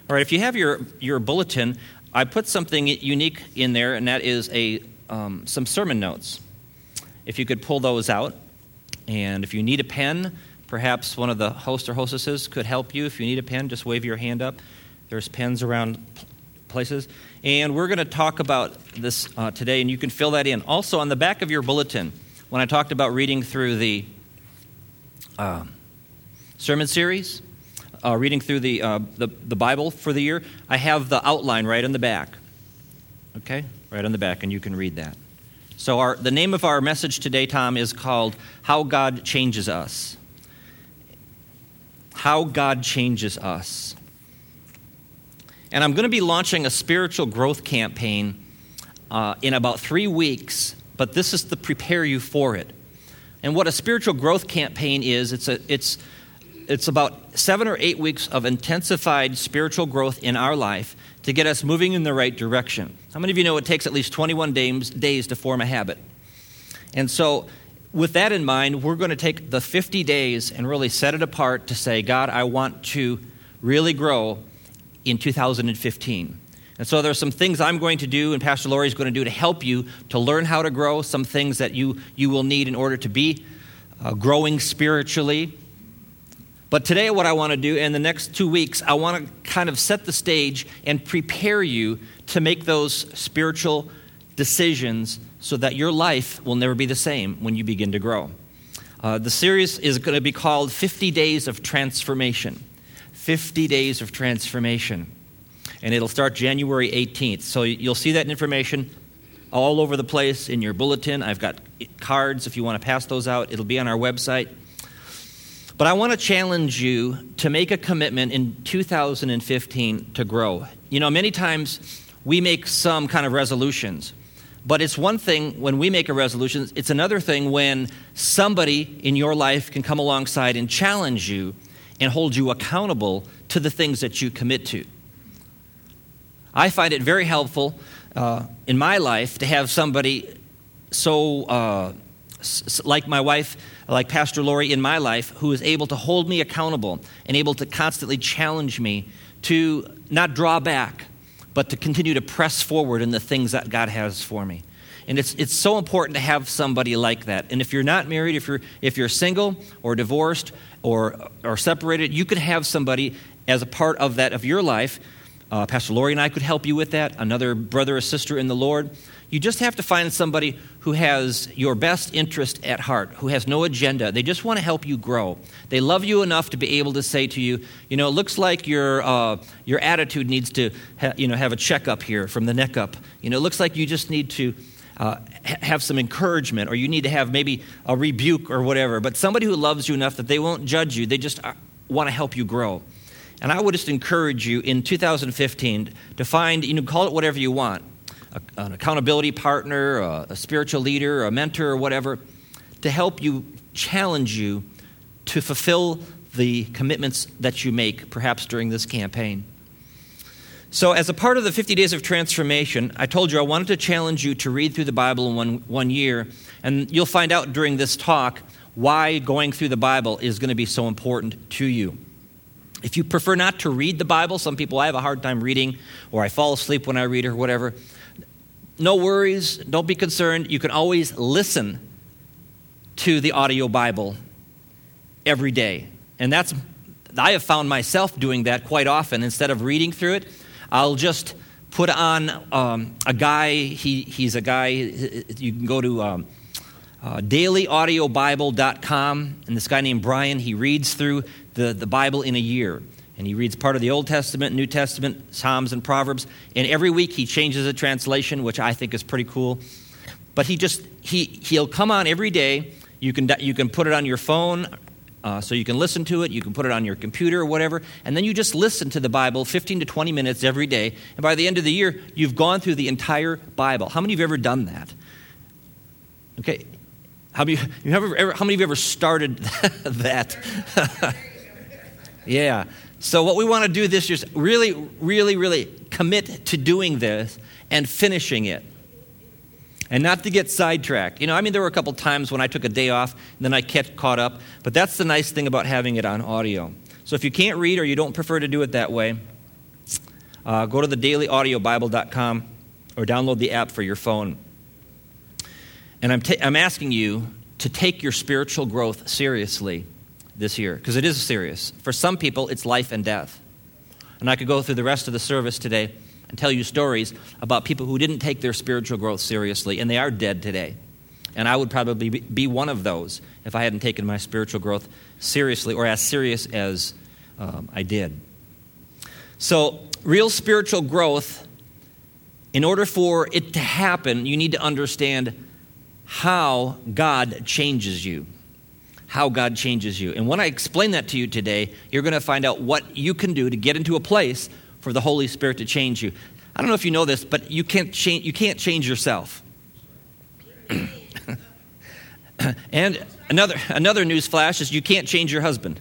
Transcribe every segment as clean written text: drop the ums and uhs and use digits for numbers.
All right, if you have your bulletin, I put something unique in there, and that is some sermon notes. If you could pull those out, and if you need a pen, perhaps one of the host or hostesses could help you. If you need a pen, just wave your hand up. There's pens around places. And we're going to talk about this today, and you can fill that in. Also, on the back of your bulletin, when I talked about reading through the sermon series, reading through the Bible for the year, I have the outline right on the back. Okay? Right on the back, and you can read that. So the name of our message today, Tom, is called How God Changes Us. How God Changes Us. And I'm going to be launching a spiritual growth campaign in about 3 weeks, but this is to prepare you for it. And what a spiritual growth campaign is, it's about 7 or 8 weeks of intensified spiritual growth in our life to get us moving in the right direction. How many of you know it takes at least 21 days to form a habit? And so with that in mind, we're going to take the 50 days and really set it apart to say, God, I want to really grow in 2015. And so there's some things I'm going to do and Pastor Lori is going to do to help you to learn how to grow, some things that you will need in order to be growing spiritually. But today what I want to do in the next 2 weeks, I want to kind of set the stage and prepare you to make those spiritual decisions so that your life will never be the same when you begin to grow. The series is going to be called 50 Days of Transformation. 50 Days of Transformation. And it'll start January 18th. So you'll see that information all over the place in your bulletin. I've got cards if you want to pass those out. It'll be on our website. But I want to challenge you to make a commitment in 2015 to grow. You know, many times we make some kind of resolutions. But it's one thing when we make a resolution. It's another thing when somebody in your life can come alongside and challenge you and hold you accountable to the things that you commit to. I find it very helpful in my life to have somebody so like my wife, like Pastor Lori in my life, who is able to hold me accountable and able to constantly challenge me to not draw back, but to continue to press forward in the things that God has for me. And it's so important to have somebody like that. And if you're not married, if you're single or divorced or separated, you could have somebody as a part of that of your life. Pastor Lori and I could help you with that. Another brother or sister in the Lord. You just have to find somebody who has your best interest at heart, who has no agenda. They just want to help you grow. They love you enough to be able to say to you, you know, it looks like your attitude needs to have a checkup here from the neck up. You know, it looks like you just need to have some encouragement, or you need to have maybe a rebuke or whatever. But somebody who loves you enough that they won't judge you. They just want to help you grow. And I would just encourage you in 2015 to find, call it whatever you want, an accountability partner, a spiritual leader, a mentor, or whatever, to help you, challenge you to fulfill the commitments that you make, perhaps during this campaign. So as a part of the 50 Days of Transformation, I told you I wanted to challenge you to read through the Bible in one year, and you'll find out during this talk why going through the Bible is going to be so important to you. If you prefer not to read the Bible, some people, I have a hard time reading, or I fall asleep when I read or whatever. No worries, don't be concerned. You can always listen to the audio Bible every day. And I have found myself doing that quite often. Instead of reading through it, I'll just put on a guy, he's a guy, you can go to dailyaudiobible.com, and this guy named Brian, he reads through the Bible in a year. And he reads part of the Old Testament, New Testament, Psalms, and Proverbs. And every week he changes a translation, which I think is pretty cool. But he'll come on every day. You can put it on your phone, so you can listen to it. You can put it on your computer or whatever. And then you just listen to the Bible 15 to 20 minutes every day. And by the end of the year, you've gone through the entire Bible. How many of you have ever done that? Okay. How many of you have ever started that? Yeah. So what we want to do this year is really, really, really commit to doing this and finishing it. And not to get sidetracked. There were a couple times when I took a day off and then I kept caught up. But that's the nice thing about having it on audio. So if you can't read or you don't prefer to do it that way, go to thedailyaudiobible.com or download the app for your phone. And I'm asking you to take your spiritual growth seriously this year, because it is serious. For some people, it's life and death. And I could go through the rest of the service today and tell you stories about people who didn't take their spiritual growth seriously, and they are dead today. And I would probably be one of those if I hadn't taken my spiritual growth seriously, or as serious as I did. So, real spiritual growth, in order for it to happen, you need to understand how God changes you. How God changes you. And when I explain that to you today, you're going to find out what you can do to get into a place for the Holy Spirit to change you. I don't know if you know this, but you can't change yourself. And another news flash is you can't change your husband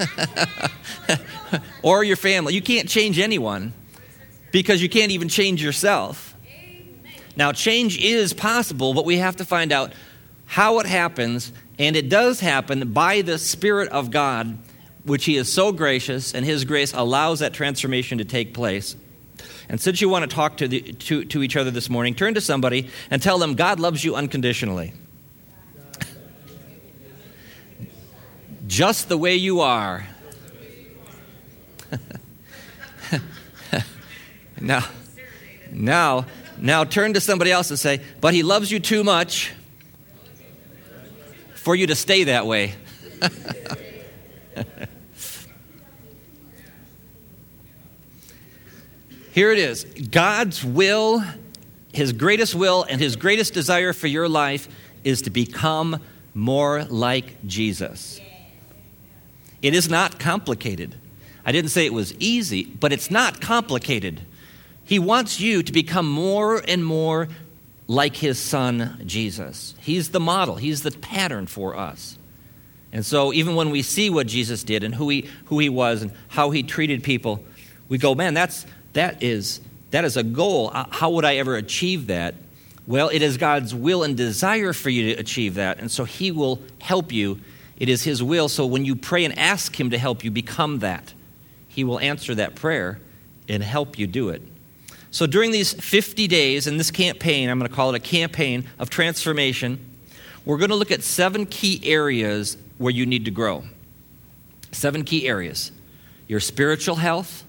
or your family. You can't change anyone because you can't even change yourself. Now, change is possible, but we have to find out how it happens, and it does happen by the Spirit of God, which He is so gracious, and His grace allows that transformation to take place. And since you want to talk to each other this morning, turn to somebody and tell them God loves you unconditionally. Just the way you are. Now turn to somebody else and say, but He loves you too much for you to stay that way. Here it is. God's will, His greatest will, and His greatest desire for your life is to become more like Jesus. It is not complicated. I didn't say it was easy, but it's not complicated. He wants you to become more and more like His Son, Jesus. He's the model. He's the pattern for us. And so even when we see what Jesus did and who he was and how He treated people, we go, man, that is a goal. How would I ever achieve that? Well, it is God's will and desire for you to achieve that. And so He will help you. It is His will. So when you pray and ask Him to help you become that, He will answer that prayer and help you do it. So during these 50 days in this campaign, I'm going to call it a campaign of transformation, we're going to look at 7 key areas where you need to grow. 7 key areas. Your spiritual health.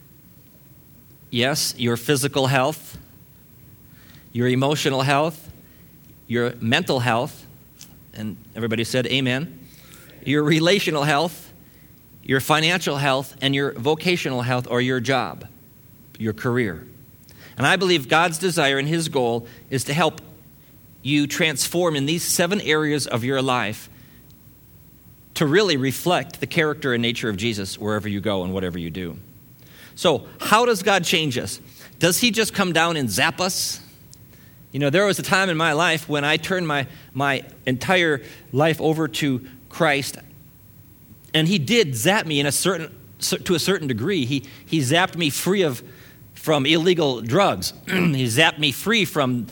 Yes, your physical health. Your emotional health. Your mental health. And everybody said amen. Your relational health. Your financial health. And your vocational health, or your job. Your career. And I believe God's desire and His goal is to help you transform in these 7 areas of your life to really reflect the character and nature of Jesus wherever you go and whatever you do. So, how does God change us? Does He just come down and zap us? You know, there was a time in my life when I turned my entire life over to Christ, and He did zap me to a certain degree. He zapped me free from illegal drugs. He zapped me free from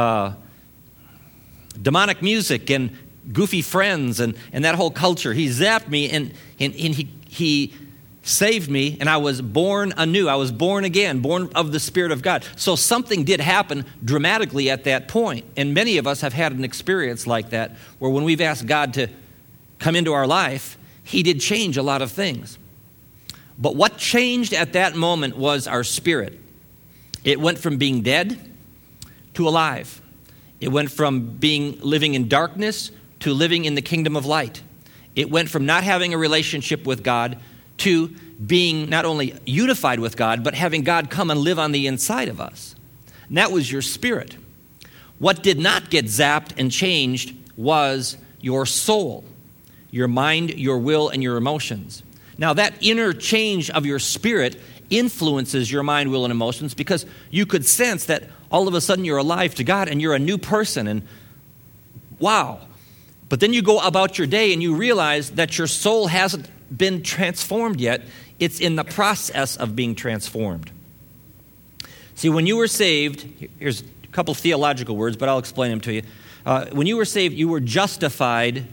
demonic music and goofy friends and that whole culture. He zapped me and he saved me, and I was born anew. I was born again, born of the Spirit of God. So something did happen dramatically at that point. And many of us have had an experience like that, where when we've asked God to come into our life, He did change a lot of things. But what changed at that moment was our spirit. It went from being dead to alive. It went from living in darkness to living in the kingdom of light. It went from not having a relationship with God to being not only unified with God, but having God come and live on the inside of us. And that was your spirit. What did not get zapped and changed was your soul, your mind, your will, and your emotions. Now, that inner change of your spirit influences your mind, will, and emotions, because you could sense that all of a sudden you're alive to God and you're a new person, and wow. But then you go about your day and you realize that your soul hasn't been transformed yet. It's in the process of being transformed. See, when you were saved, here's a couple theological words, but I'll explain them to you. When you were saved, you were justified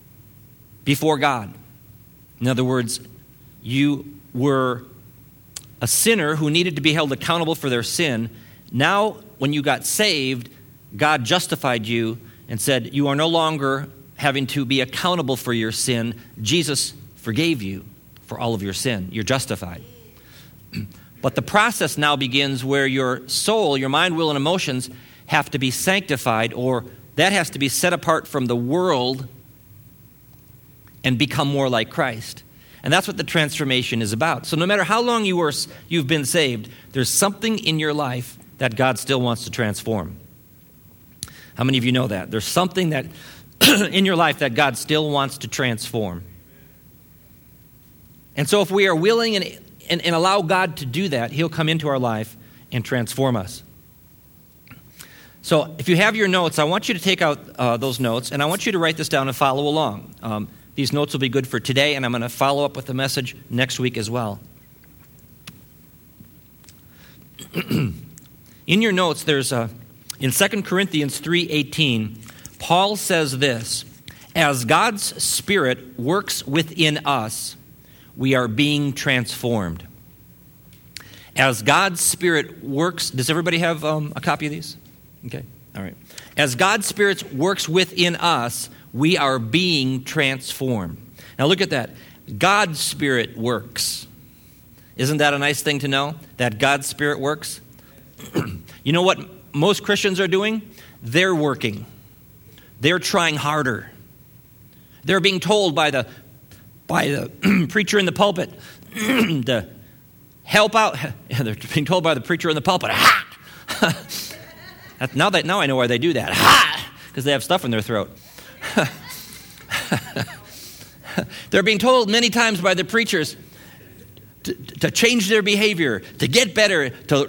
before God. In other words, you were a sinner who needed to be held accountable for their sin. Now, when you got saved, God justified you and said, you are no longer having to be accountable for your sin. Jesus forgave you for all of your sin. You're justified. But the process now begins where your soul, your mind, will, and emotions have to be sanctified, or that has to be set apart from the world and become more like Christ. And that's what the transformation is about. So no matter how long you've been saved, there's something in your life that God still wants to transform. How many of you know that? There's something that in your life that God still wants to transform. And so if we are willing and allow God to do that, he'll come into our life and transform us. So if you have your notes, I want you to take out those notes, and I want you to write this down and follow along. These notes will be good for today, and I'm going to follow up with the message next week as well. In your notes, there's in 2 Corinthians 3:18, Paul says this: as God's Spirit works within us, we are being transformed. As God's Spirit works, does everybody have a copy of these? Okay, all right. As God's Spirit works within us, we are being transformed. Now look at that. God's Spirit works. Isn't that a nice thing to know? That God's Spirit works? You know what most Christians are doing? They're working. They're trying harder. They're being told by the preacher in the pulpit to help out. They're being told by the preacher in the pulpit, now I know why they do that. Because they have stuff in their throat. They're being told many times by the preachers to change their behavior, to get better, to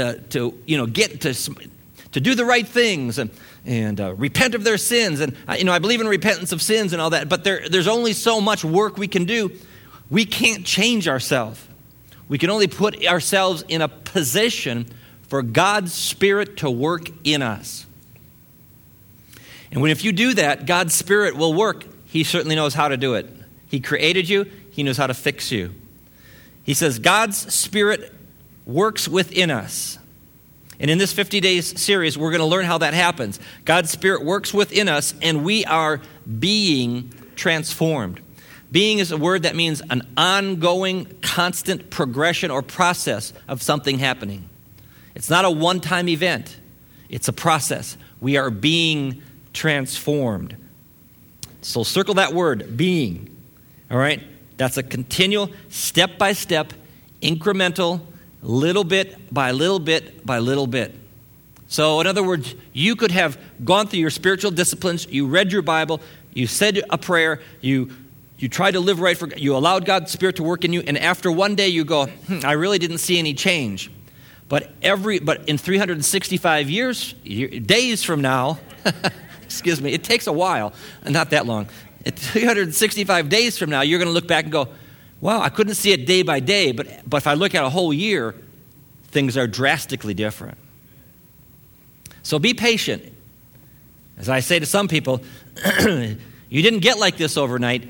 do the right things and repent of their sins. And I believe in repentance of sins and all that. But there's only so much work we can do. We can't change ourselves. We can only put ourselves in a position for God's Spirit to work in us. And if you do that, God's Spirit will work. He certainly knows how to do it. He created you. He knows how to fix you. He says God's Spirit works within us. And in this 50 days series, we're going to learn how that happens. God's Spirit works within us, and we are being transformed. Being is a word that means an ongoing, constant progression or process of something happening. It's not a one-time event. It's a process. We are being transformed. So circle that word, being. All right? That's a continual, step-by-step, incremental, little bit by little bit by little bit. So in other words, you could have gone through your spiritual disciplines, you read your Bible, you said a prayer, you tried to live right for God, you allowed God's Spirit to work in you, and after one day you go, I really didn't see any change. But in 365 days from now, excuse me, it takes a while, not that long. At 365 days from now, you're going to look back and go, wow, I couldn't see it day by day, but if I look at a whole year, things are drastically different. So be patient. As I say to some people, you didn't get like this overnight.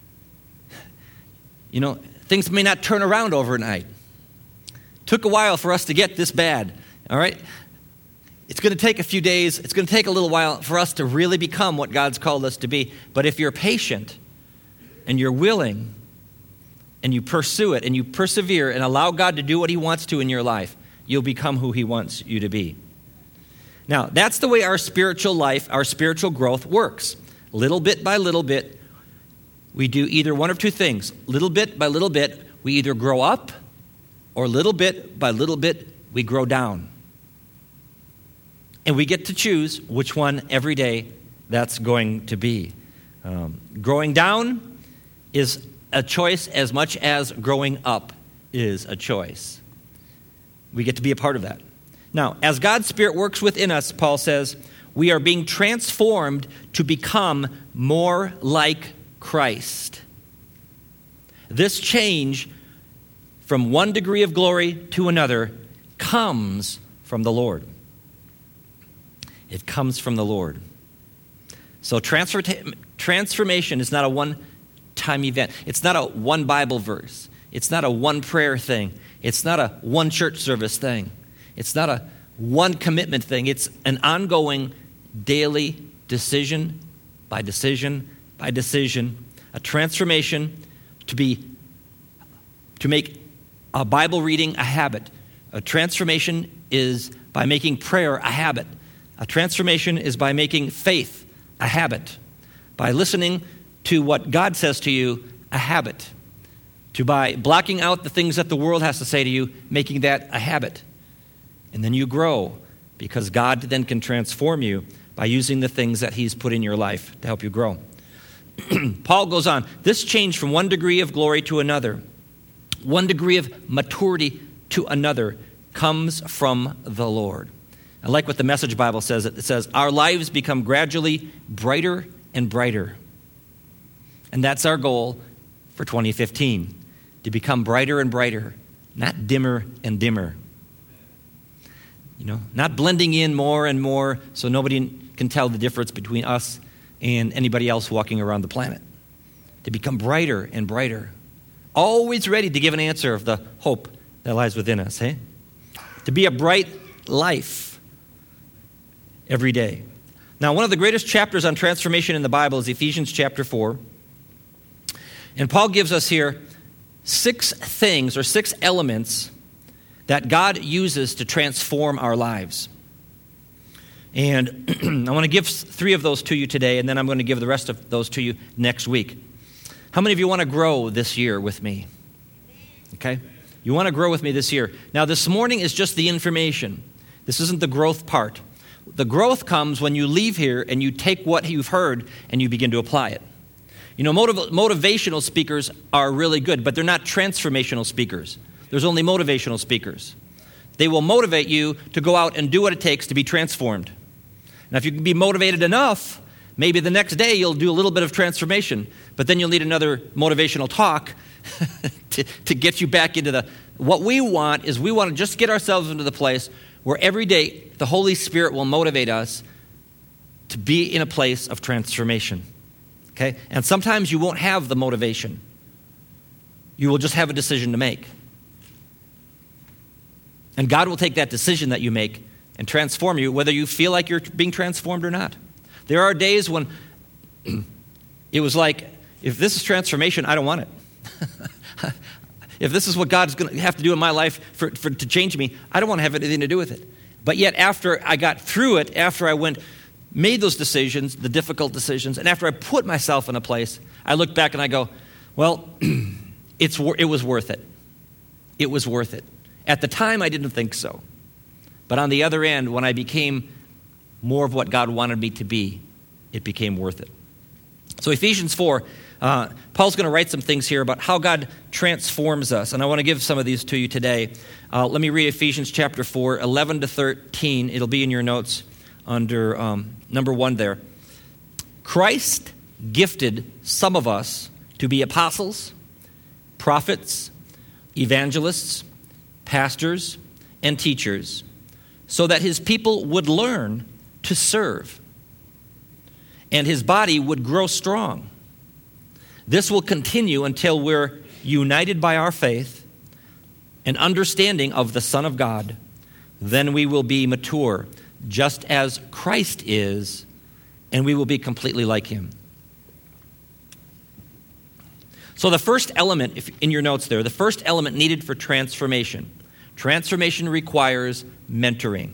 Things may not turn around overnight. Took a while for us to get this bad, all right? It's going to take a few days. It's going to take a little while for us to really become what God's called us to be. But if you're patient and you're willing and you pursue it and you persevere and allow God to do what he wants to in your life, you'll become who he wants you to be. Now, that's the way our spiritual life, our spiritual growth works. Little bit by little bit, we do either one of two things. Little bit by little bit, we either grow up, or little bit by little bit, we grow down. And we get to choose which one every day that's going to be. Growing down is a choice as much as growing up is a choice. We get to be a part of that. Now, as God's Spirit works within us, Paul says, we are being transformed to become more like Christ. This change from one degree of glory to another comes from the Lord. It comes from the Lord. So transformation is not a one-time event. It's not a one Bible verse. It's not a one prayer thing. It's not a one church service thing. It's not a one commitment thing. It's an ongoing daily decision by decision by decision, a transformation to make a Bible reading a habit. A transformation is by making prayer a habit. A transformation is by making faith a habit. By listening to what God says to you, a habit. By blocking out the things that the world has to say to you, making that a habit. And then you grow, because God then can transform you by using the things that he's put in your life to help you grow. Paul goes on, this change from one degree of glory to another, one degree of maturity to another, comes from the Lord. I like what the Message Bible says. It says, our lives become gradually brighter and brighter. And that's our goal for 2015, to become brighter and brighter, not dimmer and dimmer. Not blending in more and more so nobody can tell the difference between us and anybody else walking around the planet. To become brighter and brighter. Always ready to give an answer of the hope that lies within us, hey? To be a bright life every day. Now, one of the greatest chapters on transformation in the Bible is Ephesians chapter 4. And Paul gives us here 6 things or 6 elements that God uses to transform our lives. And I want to give 3 of those to you today, and then I'm going to give the rest of those to you next week. How many of you want to grow this year with me? Okay? You want to grow with me this year. Now, this morning is just the information. This isn't the growth part. The growth comes when you leave here and you take what you've heard and you begin to apply it. Motivational speakers are really good, but they're not transformational speakers. There's only motivational speakers. They will motivate you to go out and do what it takes to be transformed. Now, if you can be motivated enough, maybe the next day you'll do a little bit of transformation, but then you'll need another motivational talk to get you back into what we want is we want to just get ourselves into the place where every day the Holy Spirit will motivate us to be in a place of transformation. Okay? And sometimes you won't have the motivation. You will just have a decision to make. And God will take that decision that you make and transform you, whether you feel like you're being transformed or not. There are days when it was like, if this is transformation, I don't want it. If this is what God's going to have to do in my life to change me, I don't want to have anything to do with it. But yet after I got through it, after I made those decisions, the difficult decisions, and after I put myself in a place, I look back and I go, well, it was worth it. It was worth it. At the time, I didn't think so. But on the other end, when I became more of what God wanted me to be, it became worth it. So Ephesians 4, Paul's going to write some things here about how God transforms us. And I want to give some of these to you today. Let me read Ephesians chapter 4, 11 to 13. It'll be in your notes under number 1 there. Christ gifted some of us to be apostles, prophets, evangelists, pastors, and teachers, so that his people would learn to serve, and his body would grow strong. This will continue until we're united by our faith and understanding of the Son of God. Then we will be mature, just as Christ is, and we will be completely like him. So the first element, in your notes there, the first element needed for transformation. Transformation requires mentoring.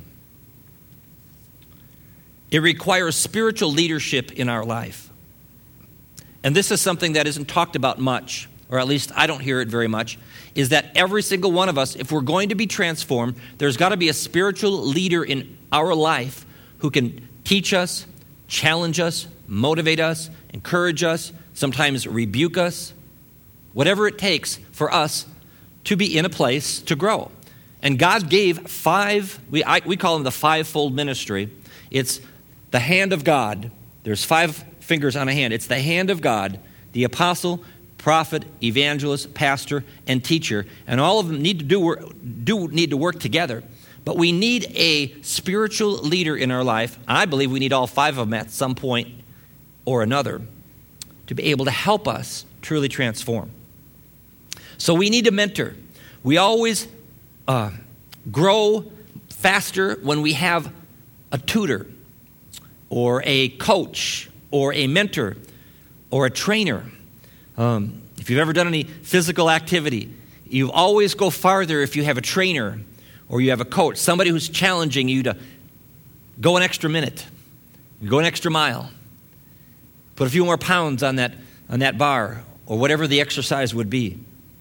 It requires spiritual leadership in our life. And this is something that isn't talked about much, or at least I don't hear it very much, is that every single one of us, if we're going to be transformed, there's got to be a spiritual leader in our life who can teach us, challenge us, motivate us, encourage us, sometimes rebuke us, whatever it takes for us to be in a place to grow. And God gave 5, we call them the 5-fold ministry. It's the hand of God. There's 5 fingers on a hand. It's the hand of God, the apostle, prophet, evangelist, pastor, and teacher. And all of them need to work together. But we need a spiritual leader in our life. I believe we need all 5 of them at some point or another to be able to help us truly transform. So we need a mentor. We always grow faster when we have a tutor or a coach or a mentor or a trainer. If you've ever done any physical activity, you always go farther if you have a trainer or you have a coach, somebody who's challenging you to go an extra minute, go an extra mile, put a few more pounds on that bar or whatever the exercise would be.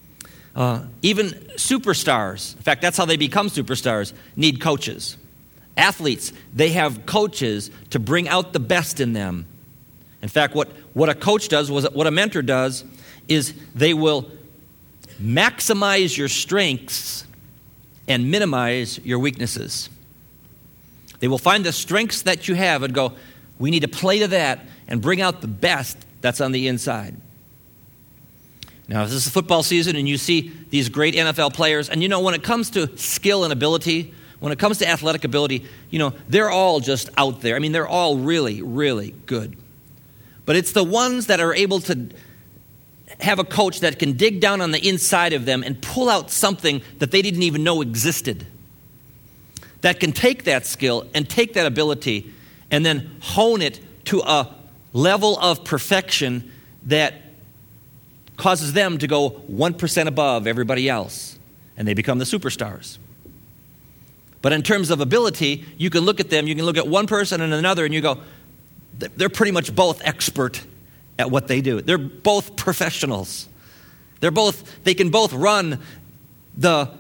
Even superstars, in fact, that's how they become superstars, need coaches. Athletes, they have coaches to bring out the best in them. In fact, what a coach does, what a mentor does, is they will maximize your strengths and minimize your weaknesses. They will find the strengths that you have and go, we need to play to that and bring out the best that's on the inside. Now, this is football season and you see these great NFL players, and when it comes to skill and ability, when it comes to athletic ability, they're all just out there. I mean, they're all really, really good. But it's the ones that are able to have a coach that can dig down on the inside of them and pull out something that they didn't even know existed. That can take that skill and take that ability and then hone it to a level of perfection that causes them to go 1% above everybody else, and they become the superstars. But in terms of ability, you can look at them, you can look at one person and another, and you go, they're pretty much both expert at what they do. They're both professionals. They can both run the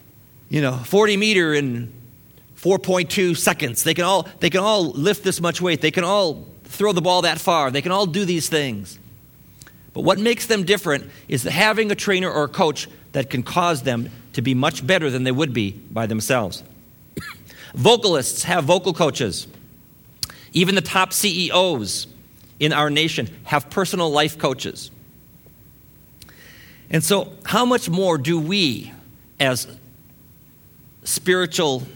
40 meter in 4.2 seconds. They can all lift this much weight. They can all throw the ball that far. They can all do these things. But what makes them different is having a trainer or a coach that can cause them to be much better than they would be by themselves. Vocalists have vocal coaches. Even the top CEOs in our nation have personal life coaches. And so, how much more do we, as spiritual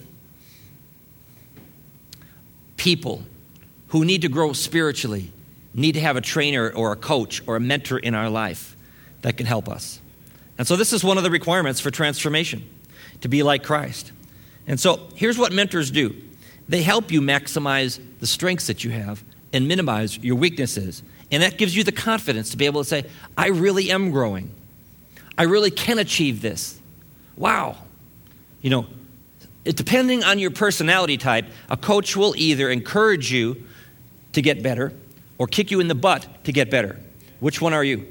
people who need to grow spiritually, need to have a trainer or a coach or a mentor in our life that can help us? And so this is one of the requirements for transformation, to be like Christ. And so here's what mentors do. They help you maximize the strengths that you have and minimize your weaknesses. And that gives you the confidence to be able to say, I really am growing. I really can achieve this. Wow. Depending on your personality type, a coach will either encourage you to get better or kick you in the butt to get better. Which one are you?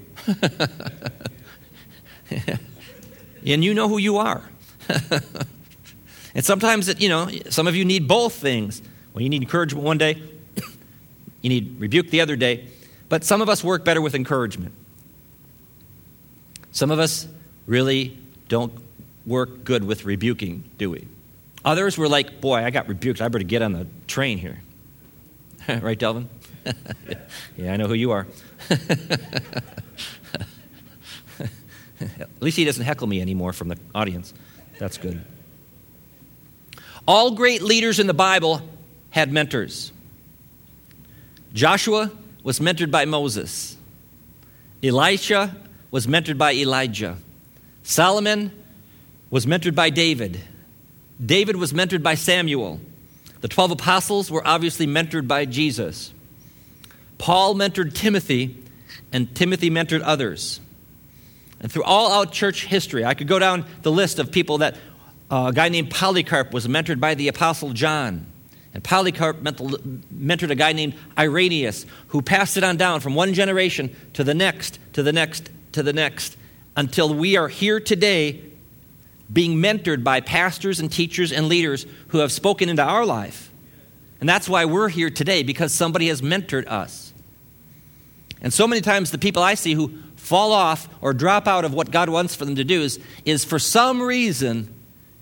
And you know who you are. And sometimes, some of you need both things. Well, you need encouragement one day, you need rebuke the other day. But some of us work better with encouragement. Some of us really don't work good with rebuking, do we? Others were like, boy, I got rebuked. I better get on the train here. Right, Delvin? Yeah, I know who you are. At least he doesn't heckle me anymore from the audience. That's good. All great leaders in the Bible had mentors. Joshua was mentored by Moses. Elisha was mentored by Elijah. Solomon was mentored by David. David was mentored by Samuel. The 12 apostles were obviously mentored by Jesus. Paul mentored Timothy, and Timothy mentored others. And through all out church history, I could go down the list of people that a guy named Polycarp was mentored by the Apostle John. And Polycarp mentored a guy named Irenaeus, who passed it on down from one generation to the next, to the next, to the next, until we are here today being mentored by pastors and teachers and leaders who have spoken into our life. And that's why we're here today, because somebody has mentored us. And so many times the people I see who fall off or drop out of what God wants for them to do is for some reason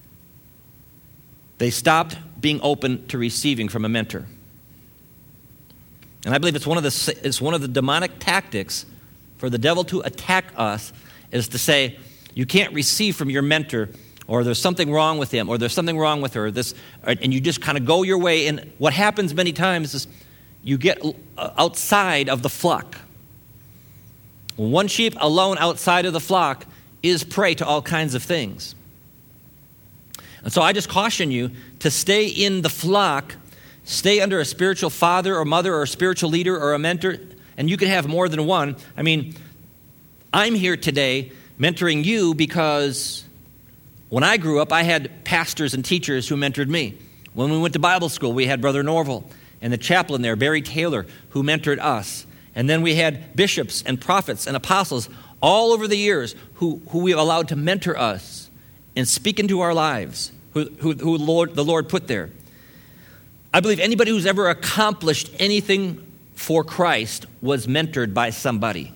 they stopped being open to receiving from a mentor. And I believe it's one of the demonic tactics for the devil to attack us, is to say, you can't receive from your mentor, or there's something wrong with him, or there's something wrong with her, and you just kind of go your way. And what happens many times is you get outside of the flock. One sheep alone outside of the flock is prey to all kinds of things. And so I just caution you to stay in the flock, stay under a spiritual father or mother or a spiritual leader or a mentor, and you can have more than one. I mean, I'm here today mentoring you because when I grew up, I had pastors and teachers who mentored me. When we went to Bible school, we had Brother Norval and the chaplain there, Barry Taylor, who mentored us. And then we had bishops and prophets and apostles all over the years who we allowed to mentor us and speak into our lives, who the Lord put there. I believe anybody who's ever accomplished anything for Christ was mentored by somebody.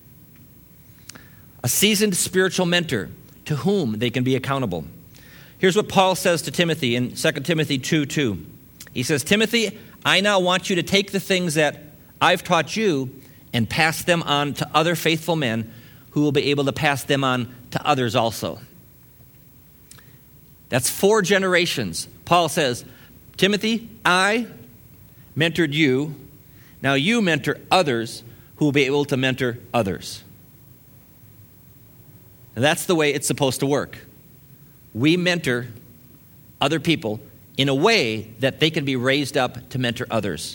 A seasoned spiritual mentor to whom they can be accountable. Here's what Paul says to Timothy in 2 Timothy 2:2. He says, Timothy, I now want you to take the things that I've taught you and pass them on to other faithful men who will be able to pass them on to others also. That's 4 generations. Paul says, Timothy, I mentored you. Now you mentor others who will be able to mentor others. And that's the way it's supposed to work. We mentor other people in a way that they can be raised up to mentor others.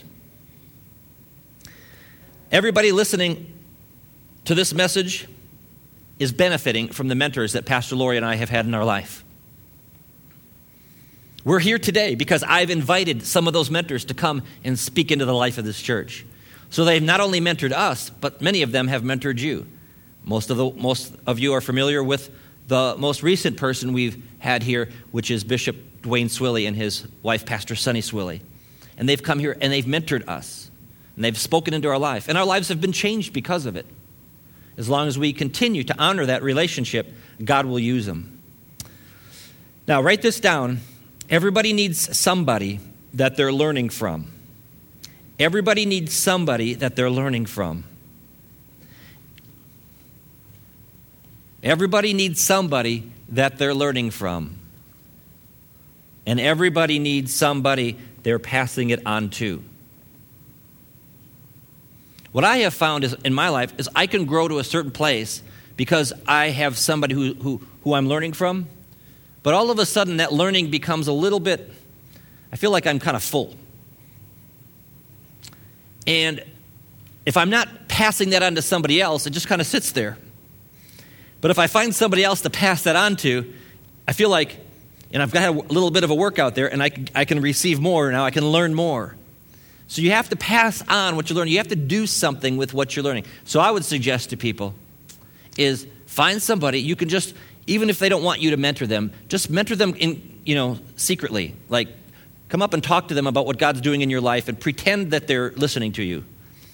Everybody listening to this message is benefiting from the mentors that Pastor Lori and I have had in our life. We're here today because I've invited some of those mentors to come and speak into the life of this church. So they've not only mentored us, but many of them have mentored you. Most of you are familiar with the most recent person we've had here, which is Bishop Dwayne Swilley and his wife, Pastor Sonny Swilley. And they've come here and they've mentored us. And they've spoken into our life. And our lives have been changed because of it. As long as we continue to honor that relationship, God will use them. Now, write this down. Everybody needs somebody that they're learning from. Everybody needs somebody that they're learning from. Everybody needs somebody that they're learning from. And everybody needs somebody they're passing it on to. What I have found is in my life is I can grow to a certain place because I have somebody who I'm learning from. But all of a sudden that learning becomes a little bit, I feel like I'm kind of full. And if I'm not passing that on to somebody else, it just kind of sits there. But if I find somebody else to pass that on to, I feel like, and I've got a little bit of a workout there, and I can receive more now, I can learn more. So you have to pass on what you're learning. You have to do something with what you're learning. So I would suggest to people is find somebody you can just, even if they don't want you to mentor them, just mentor them secretly. Like come up and talk to them about what God's doing in your life and pretend that they're listening to you.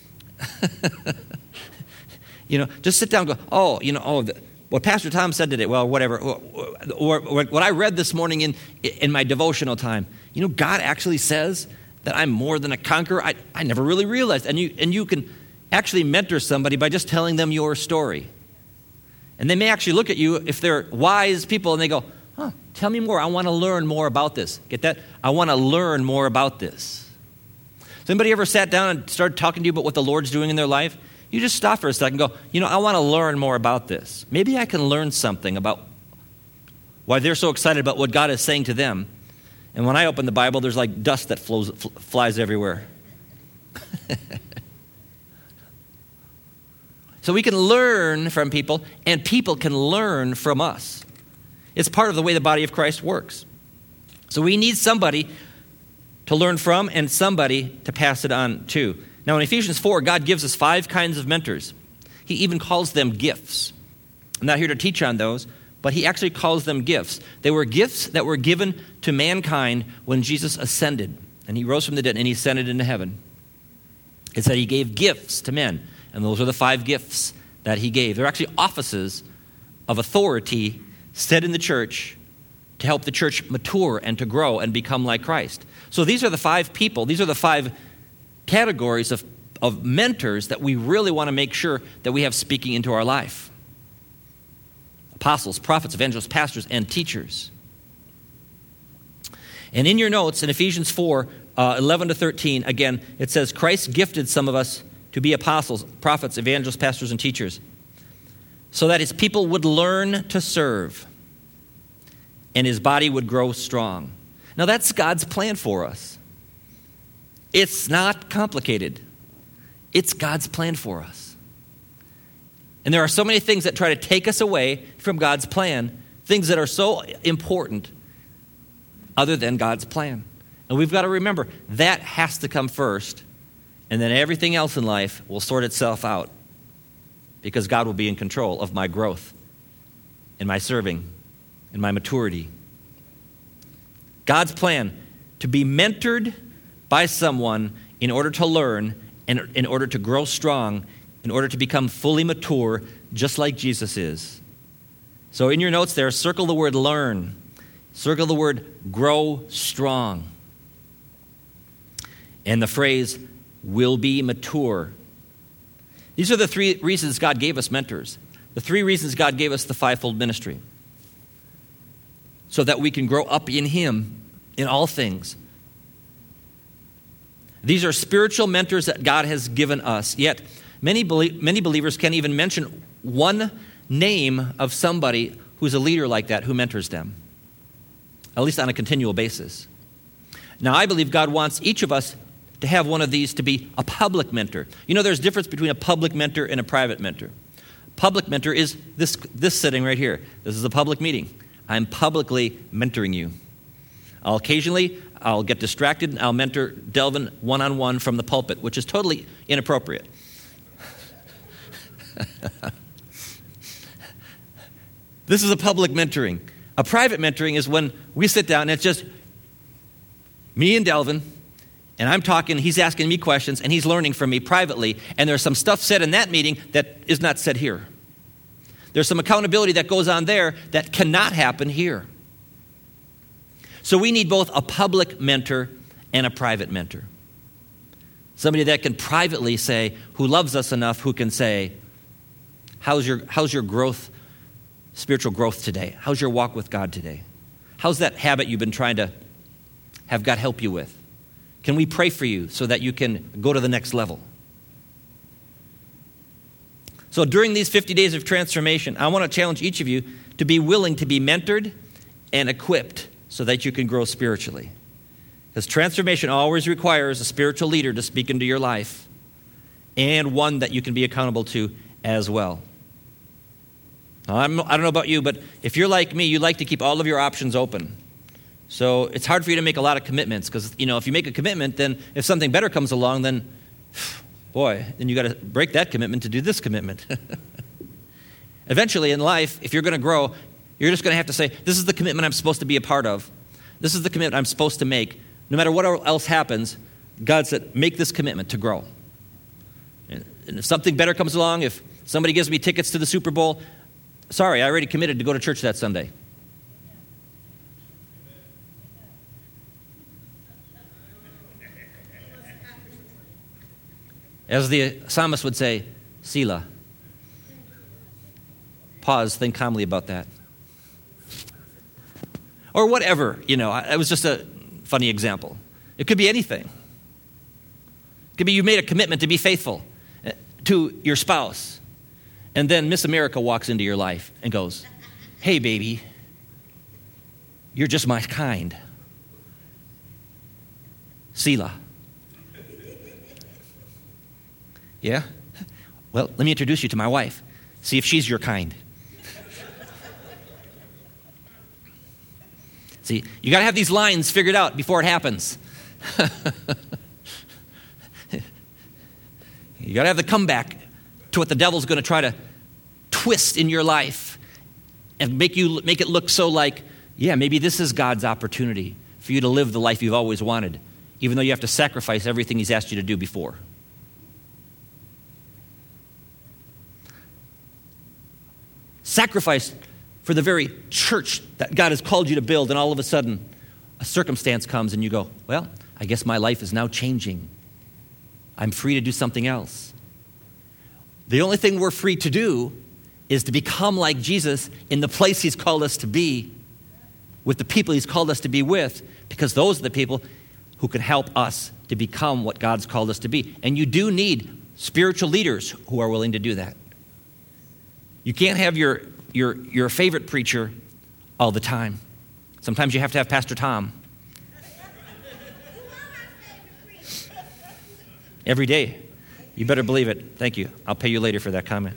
Just sit down and go, what Pastor Tom said today, well, whatever, or what I read this morning in my devotional time. God actually says that I'm more than a conqueror. I never really realized. And you can actually mentor somebody by just telling them your story. And they may actually look at you if they're wise people and they go, tell me more. I want to learn more about this. Get that? I want to learn more about this. Has anybody ever sat down and started talking to you about what the Lord's doing in their life? You just stop for a second and go, I want to learn more about this. Maybe I can learn something about why they're so excited about what God is saying to them. And when I open the Bible, there's like dust that flies everywhere. So we can learn from people, and people can learn from us. It's part of the way the body of Christ works. So we need somebody to learn from and somebody to pass it on to. Now in Ephesians 4, God gives us 5 kinds of mentors. He even calls them gifts. I'm not here to teach on those, but he actually calls them gifts. They were gifts that were given to mankind when Jesus ascended. And he rose from the dead and he ascended into heaven. It said he gave gifts to men. And those are the 5 gifts that he gave. They're actually offices of authority set in the church to help the church mature and to grow and become like Christ. So these are the 5 people. These are the 5 categories of mentors that we really want to make sure that we have speaking into our life. Apostles, prophets, evangelists, pastors, and teachers. And in your notes in Ephesians 4, 11 to 13, again, it says, Christ gifted some of us to be apostles, prophets, evangelists, pastors, and teachers, so that his people would learn to serve. and his body would grow strong. Now that's God's plan for us. It's not complicated. It's God's plan for us. And there are so many things that try to take us away from God's plan, things that are so important other than God's plan. And we've got to remember, that has to come first, and then everything else in life will sort itself out because God will be in control of my growth and my serving and my maturity. God's plan, to be mentored by someone in order to learn and in order to grow strong, in order to become fully mature, just like Jesus is. So in your notes there, circle the word learn. Circle the word grow strong. And the phrase will be mature. These are the 3 reasons God gave us mentors. The 3 reasons God gave us the fivefold ministry. So that we can grow up in him in all things. These are spiritual mentors that God has given us. Yet, many believers can't even mention one name of somebody who's a leader like that who mentors them, at least on a continual basis. Now, I believe God wants each of us to have one of these to be a public mentor. You know, there's a difference between a public mentor and a private mentor. Public mentor is this sitting right here. This is a public meeting. I'm publicly mentoring you. I'll get distracted and I'll mentor Delvin one-on-one from the pulpit, which is totally inappropriate. This is a public mentoring. A private mentoring is when we sit down and it's just me and Delvin, and I'm talking, he's asking me questions, and he's learning from me privately, and there's some stuff said in that meeting that is not said here. There's some accountability that goes on there that cannot happen here. So we need both a public mentor and a private mentor. Somebody that can privately say, who loves us enough, who can say, how's your growth, spiritual growth today? How's your walk with God today? How's that habit you've been trying to have God help you with? Can we pray for you so that you can go to the next level? So during these 50 days of transformation, I want to challenge each of you to be willing to be mentored and equipped so that you can grow spiritually. Because transformation always requires a spiritual leader to speak into your life and one that you can be accountable to as well. Now, I don't know about you, but if you're like me, you like to keep all of your options open. So it's hard for you to make a lot of commitments because, if you make a commitment, then if something better comes along, then, then you got to break that commitment to do this commitment. Eventually in life, if you're going to grow, you're just going to have to say, this is the commitment I'm supposed to be a part of. This is the commitment I'm supposed to make. No matter what else happens, God said, make this commitment to grow. And if something better comes along, if somebody gives me tickets to the Super Bowl, sorry, I already committed to go to church that Sunday. As the psalmist would say, Selah. Pause, think calmly about that. Or whatever, it was just a funny example. It could be anything. It could be you made a commitment to be faithful to your spouse. And then Miss America walks into your life and goes, hey, baby, you're just my kind. Selah. Yeah? Well, let me introduce you to my wife. See if she's your kind. See, you got to have these lines figured out before it happens. You got to have the comeback to what the devil's going to try to twist in your life and make it look so like, yeah, maybe this is God's opportunity for you to live the life you've always wanted, even though you have to sacrifice everything he's asked you to do before. Sacrifice for the very church that God has called you to build, and all of a sudden a circumstance comes and you go, well, I guess my life is now changing. I'm free to do something else. The only thing we're free to do is to become like Jesus in the place he's called us to be, with the people he's called us to be with, because those are the people who can help us to become what God's called us to be. And you do need spiritual leaders who are willing to do that. You can't have your favorite preacher all the time. Sometimes you have to have Pastor Tom. Every day. You better believe it. Thank you. I'll pay you later for that comment.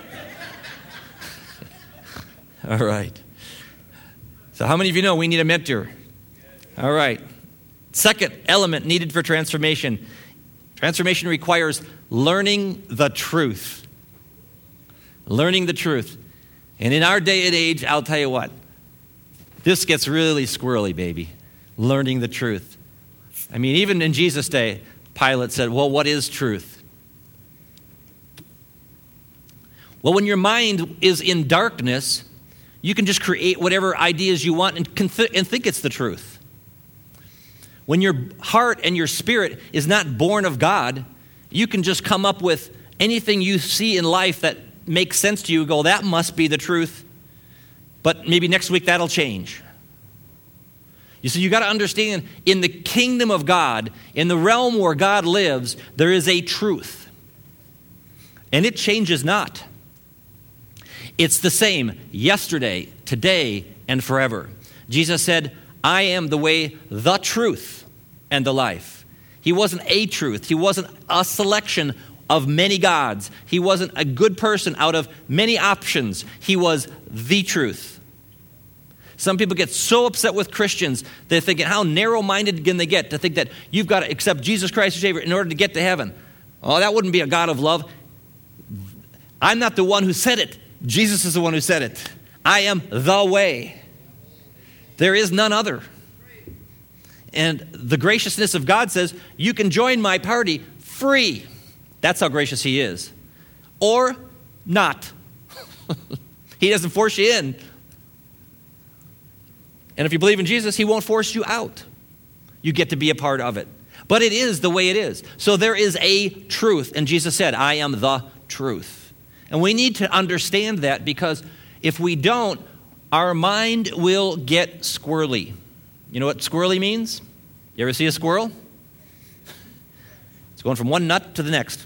All right. So how many of you know we need a mentor? All right. Second element needed for transformation. Transformation requires learning the truth. Learning the truth. And in our day and age, I'll tell you what, this gets really squirrely, baby. Learning the truth. I mean, even in Jesus' day, Pilate said, well, what is truth? Well, when your mind is in darkness, you can just create whatever ideas you want and think it's the truth. When your heart and your spirit is not born of God, you can just come up with anything you see in life that makes sense to you, go, that must be the truth, but maybe next week that'll change. You see, you got to understand, in the kingdom of God, in the realm where God lives, there is a truth. And it changes not. It's the same yesterday, today, and forever. Jesus said, I am the way, the truth, and the life. He wasn't a truth. He wasn't a selection of many gods. He wasn't a good person out of many options. He was the truth. Some people get so upset with Christians, they're thinking, how narrow-minded can they get to think that you've got to accept Jesus Christ as Savior in order to get to heaven? Oh, that wouldn't be a God of love. I'm not the one who said it. Jesus is the one who said it. I am the way. There is none other. And the graciousness of God says, you can join my party free. That's how gracious he is. Or not. He doesn't force you in. And if you believe in Jesus, he won't force you out. You get to be a part of it. But it is the way it is. So there is a truth. And Jesus said, I am the truth. And we need to understand that, because if we don't, our mind will get squirrely. You know what squirrely means? You ever see a squirrel? It's going from one nut to the next.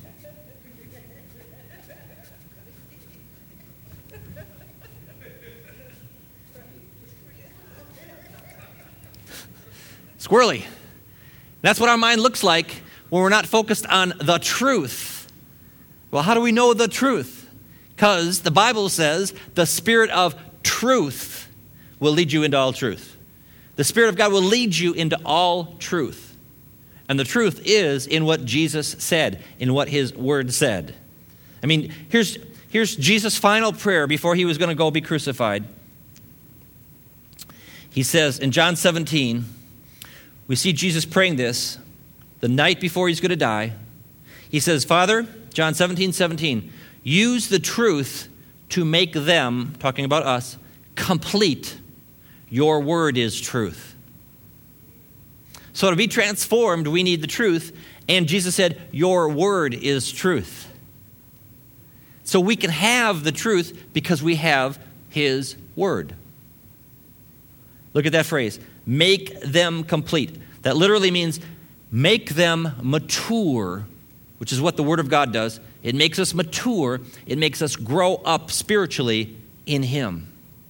Squirrely. That's what our mind looks like when we're not focused on the truth. Well, how do we know the truth? Because the Bible says the Spirit of truth will lead you into all truth. The Spirit of God will lead you into all truth. And the truth is in what Jesus said, in what his word said. I mean, here's Jesus' final prayer before he was going to go be crucified. He says in John 17, we see Jesus praying this the night before he's going to die. He says, Father, John 17:17, use the truth to make them, talking about us, complete. Your word is truth. So to be transformed, we need the truth. And Jesus said, your word is truth. So we can have the truth because we have his word. Look at that phrase, make them complete. That literally means make them mature, which is what the word of God does. It makes us mature. It makes us grow up spiritually in him.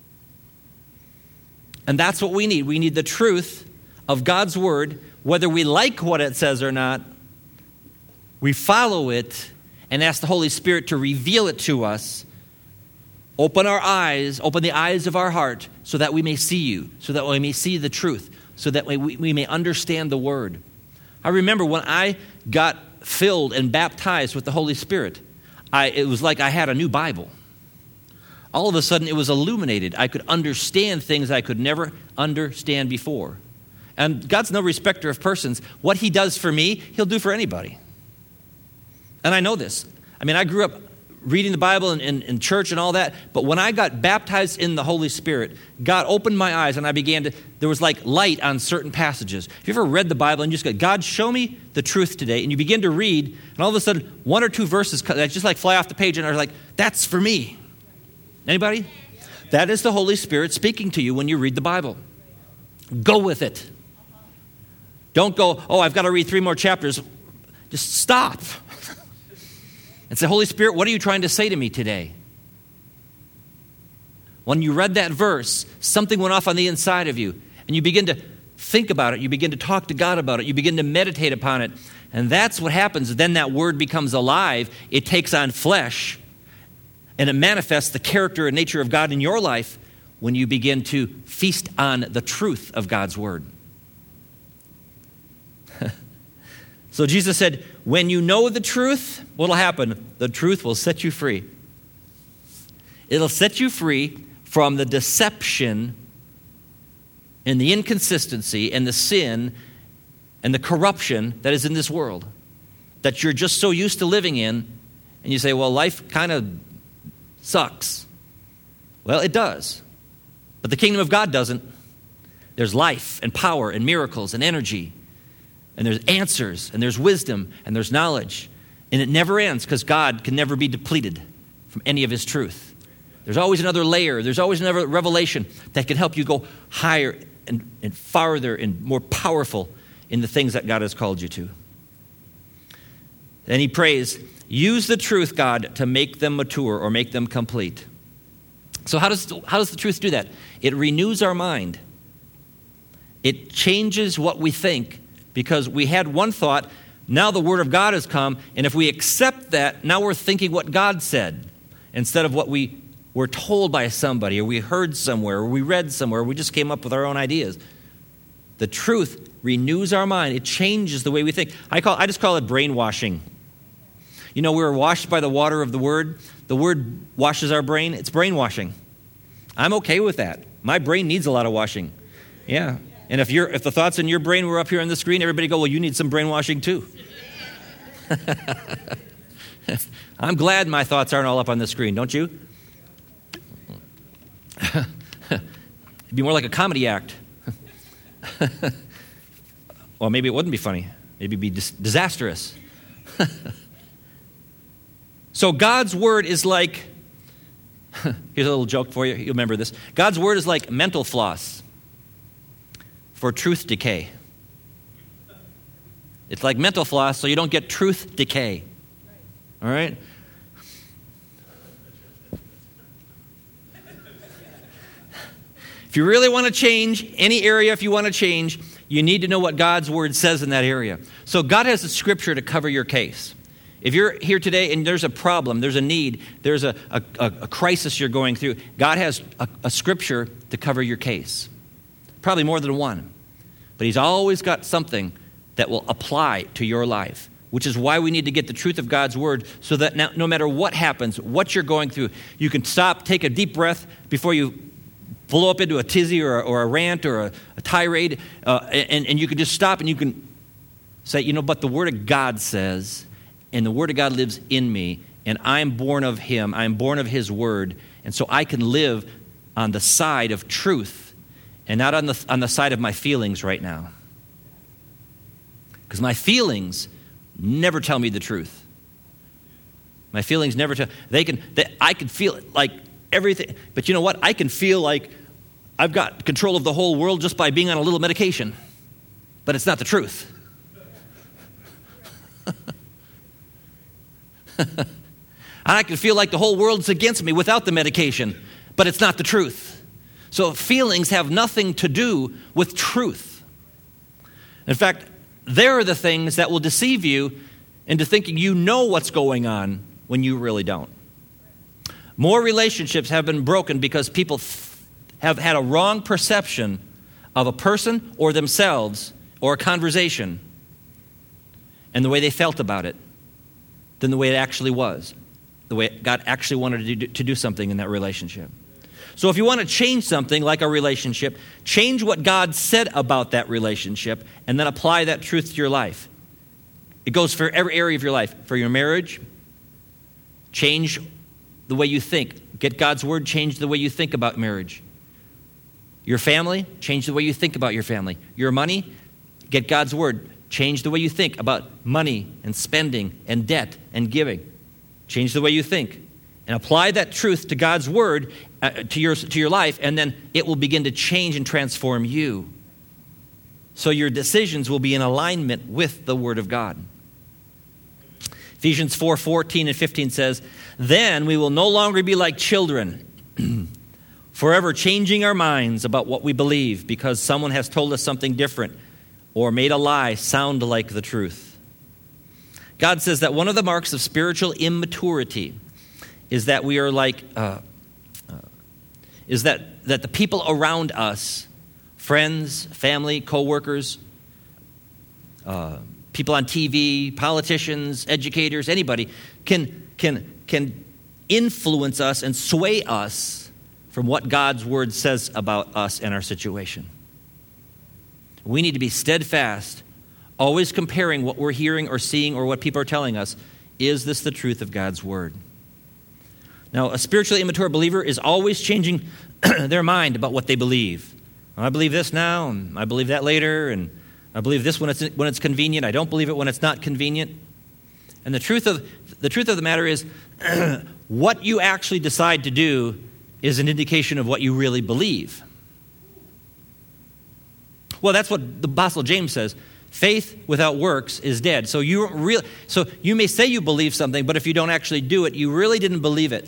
And that's what we need. We need the truth of God's word, whether we like what it says or not. We follow it and ask the Holy Spirit to reveal it to us. Open our eyes, open the eyes of our heart so that we may see you, so that we may see the truth, so that we may understand the word. I remember when I got filled and baptized with the Holy Spirit, it was like I had a new Bible. All of a sudden it was illuminated. I could understand things I could never understand before. And God's no respecter of persons. What he does for me, he'll do for anybody. And I know this. I mean, I grew up reading the Bible in church and all that, but when I got baptized in the Holy Spirit, God opened my eyes and I began to, there was like light on certain passages. Have you ever read the Bible and you just go, God, show me the truth today? And you begin to read, and all of a sudden, one or two verses just like fly off the page and are like, that's for me. Anybody? That is the Holy Spirit speaking to you when you read the Bible. Go with it. Don't go, oh, I've got to read 3 more chapters. Just stop. And say, Holy Spirit, what are you trying to say to me today? When you read that verse, something went off on the inside of you. And you begin to think about it. You begin to talk to God about it. You begin to meditate upon it. And that's what happens. Then that word becomes alive. It takes on flesh. And it manifests the character and nature of God in your life when you begin to feast on the truth of God's word. So Jesus said, when you know the truth, what will happen? The truth will set you free. It'll set you free from the deception and the inconsistency and the sin and the corruption that is in this world that you're just so used to living in. And you say, well, life kind of sucks. Well, it does. But the kingdom of God doesn't. There's life and power and miracles and energy. And there's answers, and there's wisdom, and there's knowledge. And it never ends because God can never be depleted from any of his truth. There's always another layer. There's always another revelation that can help you go higher and farther and more powerful in the things that God has called you to. And he prays, use the truth, God, to make them mature or make them complete. So how does the truth do that? It renews our mind. It changes what we think. Because we had one thought, now the word of God has come, and if we accept that, now we're thinking what God said instead of what we were told by somebody or we heard somewhere or we read somewhere or we just came up with our own ideas. The truth renews our mind. It changes the way we think. I just call it brainwashing. You know, we were washed by the water of the word. The word washes our brain. It's brainwashing. I'm okay with that. My brain needs a lot of washing. Yeah. And if the thoughts in your brain were up here on the screen, everybody go, well, you need some brainwashing too. I'm glad my thoughts aren't all up on the screen, don't you? It'd be more like a comedy act. Or maybe it wouldn't be funny. Maybe it'd be disastrous. So God's word is like, here's a little joke for you. You'll remember this. God's word is like mental floss for truth decay. It's like mental floss, so you don't get truth decay. All right? If you really want to change any area, if you want to change, you need to know what God's word says in that area. So God has a scripture to cover your case. If you're here today and there's a problem, there's a need, there's a crisis you're going through, God has a scripture to cover your case. Probably more than one. But he's always got something that will apply to your life, which is why we need to get the truth of God's word so that now, no matter what happens, what you're going through, you can stop, take a deep breath before you blow up into a tizzy or a rant or a tirade, and you can just stop and you can say, you know, but the word of God says, and the word of God lives in me, and I'm born of him, I'm born of his word, and so I can live on the side of truth and not on the side of my feelings right now. Because my feelings never tell me the truth. My feelings never tell. I can feel it like everything. But you know what? I can feel like I've got control of the whole world just by being on a little medication. But it's not the truth. And I can feel like the whole world's against me without the medication. But it's not the truth. So feelings have nothing to do with truth. In fact, they're the things that will deceive you into thinking you know what's going on when you really don't. More relationships have been broken because people have had a wrong perception of a person or themselves or a conversation and the way they felt about it than the way it actually was, the way God actually wanted to do something in that relationship. So if you want to change something like a relationship, change what God said about that relationship and then apply that truth to your life. It goes for every area of your life. For your marriage, change the way you think. Get God's word, change the way you think about marriage. Your family, change the way you think about your family. Your money, get God's word. Change the way you think about money and spending and debt and giving. Change the way you think. And apply that truth to God's word to your life, and then it will begin to change and transform you. So your decisions will be in alignment with the word of God. Ephesians 4:14 and 15 says, "Then we will no longer be like children, forever changing our minds about what we believe because someone has told us something different or made a lie sound like the truth. God says that one of the marks of spiritual immaturity is that we are like, is that the people around us, friends, family, co-workers, people on TV, politicians, educators, anybody, can influence us and sway us from what God's word says about us and our situation. We need to be steadfast, always comparing what we're hearing or seeing or what people are telling us. Is this the truth of God's word? Now, a spiritually immature believer is always changing their mind about what they believe. I believe this now, and I believe that later, and I believe this when it's convenient. I don't believe it when it's not convenient. And the truth of the matter is, what you actually decide to do is an indication of what you really believe. Well, that's what the Apostle James says. Faith without works is dead. So you may say you believe something, but if you don't actually do it, you really didn't believe it.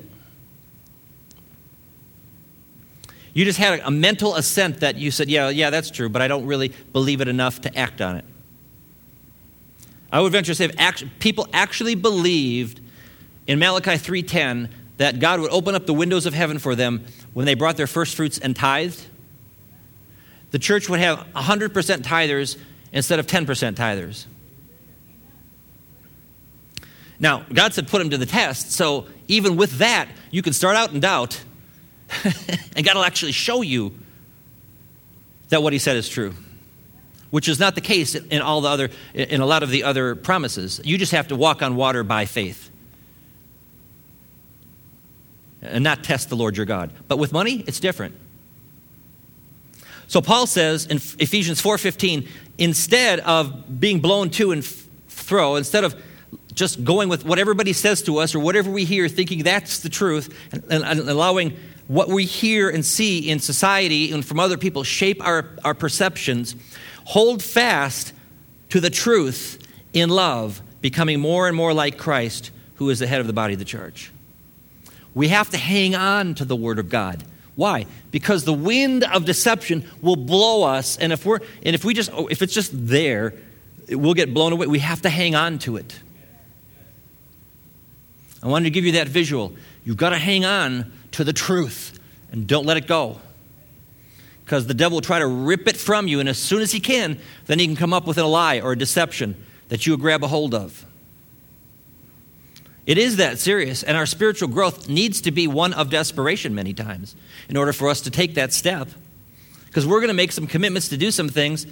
You just had a mental assent that you said, yeah, that's true, but I don't really believe it enough to act on it. I would venture to say if people actually believed in Malachi 3:10 that God would open up the windows of heaven for them when they brought their first fruits and tithed, the church would have 100% tithers instead of 10% tithers. Now, God said put them to the test, so even with that, you can start out in doubt, and God will actually show you that what he said is true, which is not the case in a lot of the other promises. You just have to walk on water by faith and not test the Lord your God. But with money, it's different. So Paul says in Ephesians 4:15, instead of being blown to and fro, instead of just going with what everybody says to us or whatever we hear, thinking that's the truth, and allowing what we hear and see in society and from other people shape our perceptions, hold fast to the truth in love, becoming more and more like Christ, who is the head of the body of the church. We have to hang on to the Word of God. Why? Because the wind of deception will blow us, and if it's just there, we'll get blown away. We have to hang on to it. I wanted to give you that visual. You've got to hang on to the truth and don't let it go. Because the devil will try to rip it from you, and as soon as he can, then he can come up with a lie or a deception that you will grab a hold of. It is that serious, and our spiritual growth needs to be one of desperation many times in order for us to take that step. Because we're going to make some commitments to do some things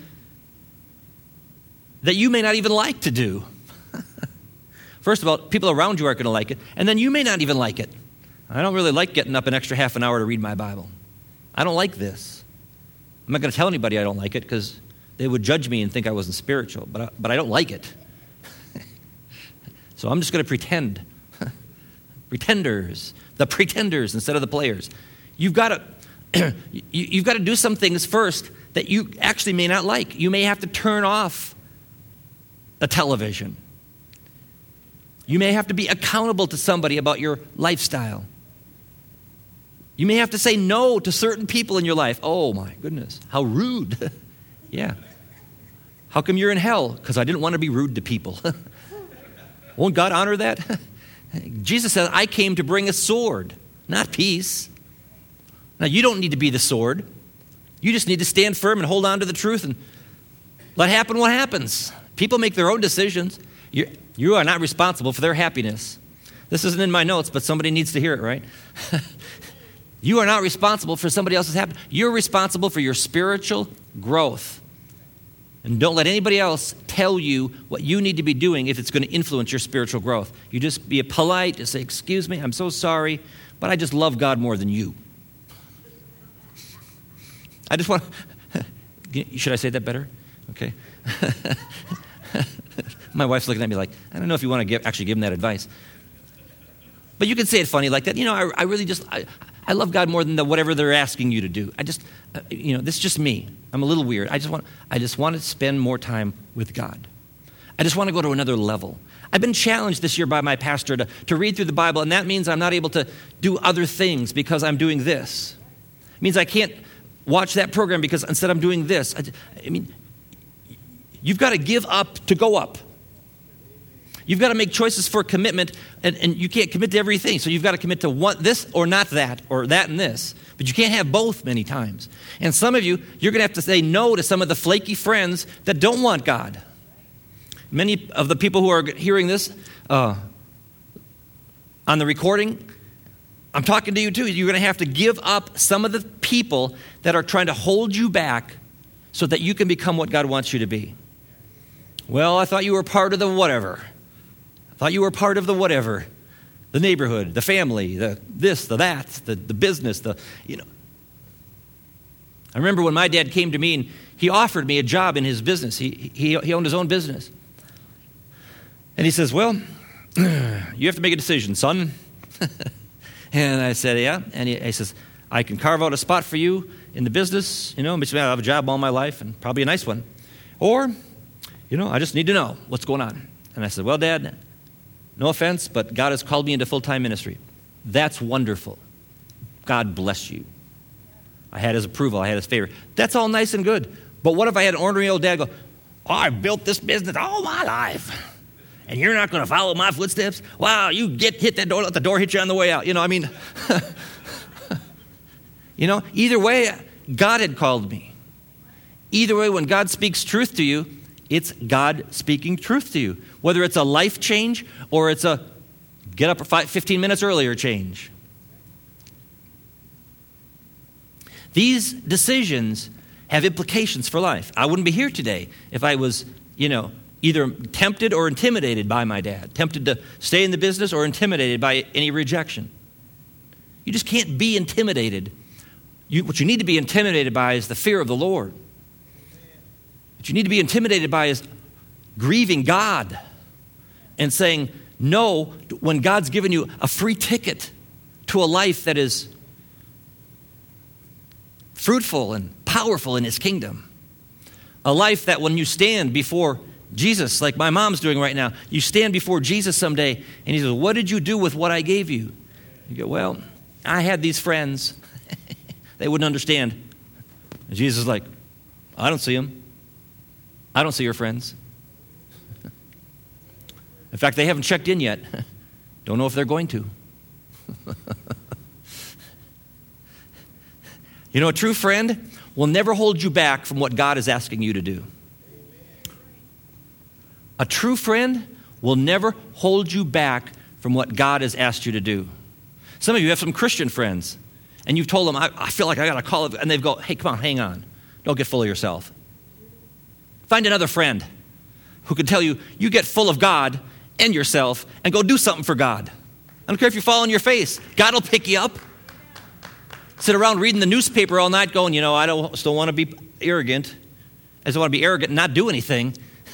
that you may not even like to do. First of all, people around you aren't going to like it, and then you may not even like it. I don't really like getting up an extra half an hour to read my Bible. I don't like this. I'm not going to tell anybody I don't like it because they would judge me and think I wasn't spiritual, but I don't like it. So I'm just going to pretend. The pretenders instead of the players. You've got to do some things first that you actually may not like. You may have to turn off a television. You may have to be accountable to somebody about your lifestyle. You may have to say no to certain people in your life. Oh my goodness, how rude. Yeah. How come you're in hell? Because I didn't want to be rude to people. Won't God honor that? Jesus says, I came to bring a sword, not peace. Now, you don't need to be the sword. You just need to stand firm and hold on to the truth and let happen what happens. People make their own decisions. You are not responsible for their happiness. This isn't in my notes, but somebody needs to hear it, right? You are not responsible for somebody else's happiness. You're responsible for your spiritual growth. And don't let anybody else tell you what you need to be doing if it's going to influence your spiritual growth. You just be polite, just say, excuse me, I'm so sorry, but I just love God more than you. I just want should I say that better? Okay. My wife's looking at me like, I don't know if you want to actually give him that advice. But you can say it funny like that. I really just, I love God more than whatever they're asking you to do. this is just me. I'm a little weird. I just want to spend more time with God. I just want to go to another level. I've been challenged this year by my pastor to read through the Bible, and that means I'm not able to do other things because I'm doing this. It means I can't watch that program because instead I'm doing this. I mean, you've got to give up to go up. You've got to make choices for commitment, and you can't commit to everything. So you've got to commit to this or not that, or that and this. But you can't have both many times. And some of you, you're going to have to say no to some of the flaky friends that don't want God. Many of the people who are hearing this on the recording, I'm talking to you too. You're going to have to give up some of the people that are trying to hold you back so that you can become what God wants you to be. Well, I thought you were part of the whatever. I thought you were part of the whatever. The neighborhood, the family, the this, the that, the business, I remember when my dad came to me and he offered me a job in his business. He owned his own business. And he says, well, you have to make a decision, son. And I said, yeah. And he says, I can carve out a spot for you in the business, which I'll have a job all my life and probably a nice one. Or, I just need to know what's going on. And I said, well, Dad, no offense, but God has called me into full-time ministry. That's wonderful. God bless you. I had his approval. I had his favor. That's all nice and good. But what if I had an ordinary old dad go, I've built this business all my life, and you're not going to follow my footsteps? Wow, you hit that door, let the door hit you on the way out. Either way, God had called me. Either way, when God speaks truth to you, it's God speaking truth to you. Whether it's a life change or it's a get up 15 minutes earlier change. These decisions have implications for life. I wouldn't be here today if I was, either tempted or intimidated by my dad. Tempted to stay in the business or intimidated by any rejection. You just can't be intimidated. What you need to be intimidated by is the fear of the Lord. What you need to be intimidated by is grieving God and saying no when God's given you a free ticket to a life that is fruitful and powerful in his kingdom. A life that when you stand before Jesus, like my mom's doing right now, you stand before Jesus someday and he says, what did you do with what I gave you? You go, well, I had these friends. They wouldn't understand. And Jesus is like, I don't see them. I don't see your friends. In fact, they haven't checked in yet. Don't know if they're going to. A true friend will never hold you back from what God is asking you to do. A true friend will never hold you back from what God has asked you to do. Some of you have some Christian friends, and you've told them, I feel like I got to call it, and they go, hey, come on, hang on. Don't get full of yourself. Find another friend who can tell you, you get full of God and yourself and go do something for God. I don't care if you fall on your face. God will pick you up. Sit around reading the newspaper all night going, I still want to be arrogant. I just want to be arrogant and not do anything.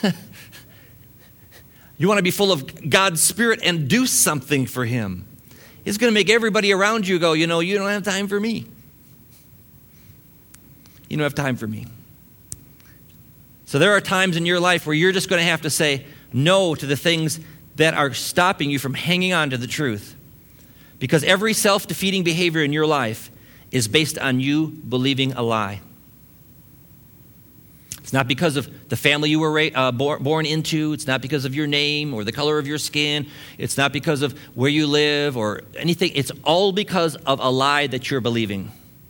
You want to be full of God's Spirit and do something for him. It's going to make everybody around you go, you don't have time for me. You don't have time for me. So there are times in your life where you're just going to have to say no to the things that are stopping you from hanging on to the truth. Because every self-defeating behavior in your life is based on you believing a lie. It's not because of the family you were born into. It's not because of your name or the color of your skin. It's not because of where you live or anything. It's all because of a lie that you're believing.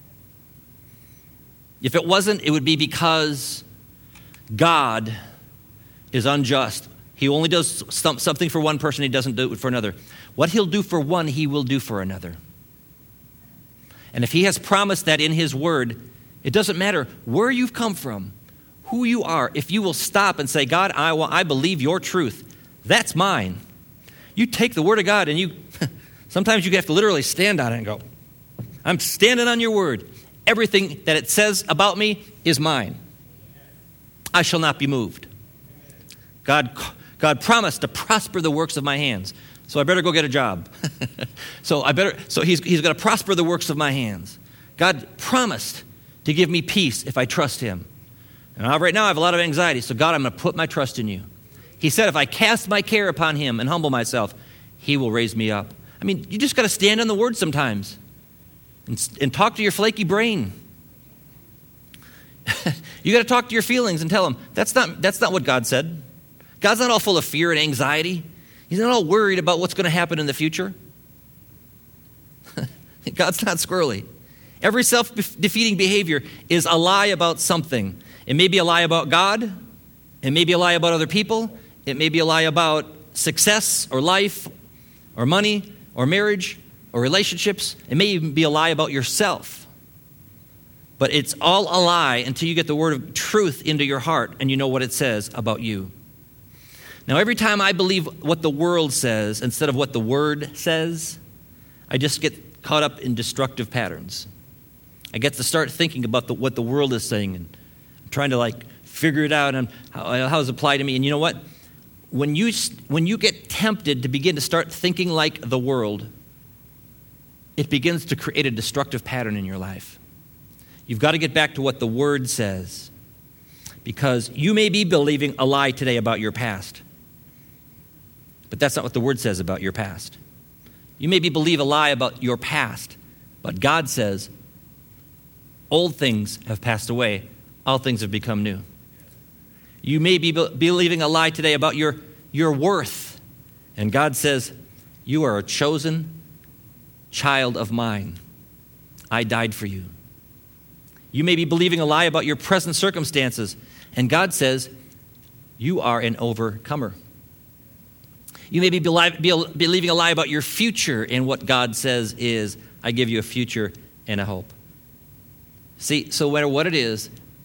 If it wasn't, it would be because God is unjust. He only does something for one person. He doesn't do it for another. What he'll do for one, he will do for another. And if he has promised that in his word, it doesn't matter where you've come from, who you are. If you will stop and say, God, I believe your truth. That's mine. You take the word of God and sometimes you have to literally stand on it and go, I'm standing on your word. Everything that it says about me is mine. I shall not be moved. God promised to prosper the works of my hands. So I better go get a job. So he's going to prosper the works of my hands. God promised to give me peace if I trust him. And right now I have a lot of anxiety. So God, I'm going to put my trust in you. He said if I cast my care upon him and humble myself, he will raise me up. I mean, you just got to stand on the word sometimes. and talk to your flaky brain. You got to talk to your feelings and tell them, that's not what God said. God's not all full of fear and anxiety. He's not all worried about what's going to happen in the future. God's not squirrely. Every self-defeating behavior is a lie about something. It may be a lie about God. It may be a lie about other people. It may be a lie about success or life or money or marriage or relationships. It may even be a lie about yourself. But it's all a lie until you get the word of truth into your heart and you know what it says about you. Now, every time I believe what the world says instead of what the word says, I just get caught up in destructive patterns. I get to start thinking about what the world is saying and trying to figure it out and how it's applied to me. And you know what? When you get tempted to begin to start thinking like the world, it begins to create a destructive pattern in your life. You've got to get back to what the Word says, because you may be believing a lie today about your past, but that's not what the Word says about your past. You may believe a lie about your past, but God says, old things have passed away, all things have become new. You may be believing a lie today about your worth, and God says, you are a chosen child of mine. I died for you. You may be believing a lie about your present circumstances, and God says, you are an overcomer. You may be believing a lie about your future, and what God says is, I give you a future and a hope. See, so no matter what it is,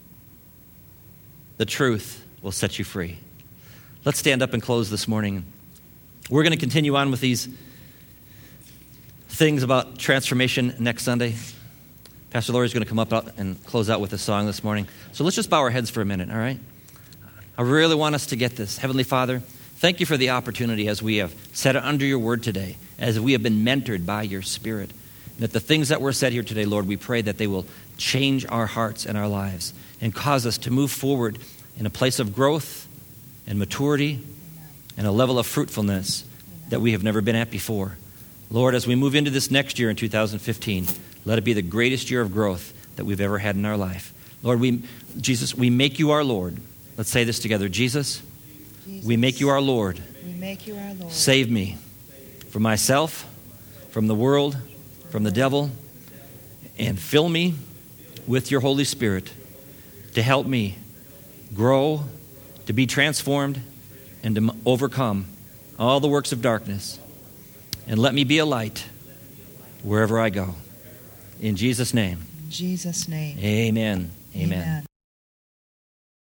the truth will set you free. Let's stand up and close this morning. We're going to continue on with these things about transformation next Sunday. Pastor Lori's going to come up and close out with a song this morning. So let's just bow our heads for a minute, all right? I really want us to get this. Heavenly Father, thank you for the opportunity as we have sat under your word today, as we have been mentored by your Spirit. And that the things that were said here today, Lord, we pray that they will change our hearts and our lives and cause us to move forward in a place of growth and maturity and a level of fruitfulness that we have never been at before. Lord, as we move into this next year in 2015, let it be the greatest year of growth that we've ever had in our life. Lord, Jesus, we make you our Lord. Let's say this together. Jesus, we make you our Lord. We make you our Lord. Save me from myself, from the world, from the devil, and fill me with your Holy Spirit to help me grow, to be transformed, and to overcome all the works of darkness. And let me be a light wherever I go. In Jesus' name. In Jesus' name. Amen. Amen. Amen.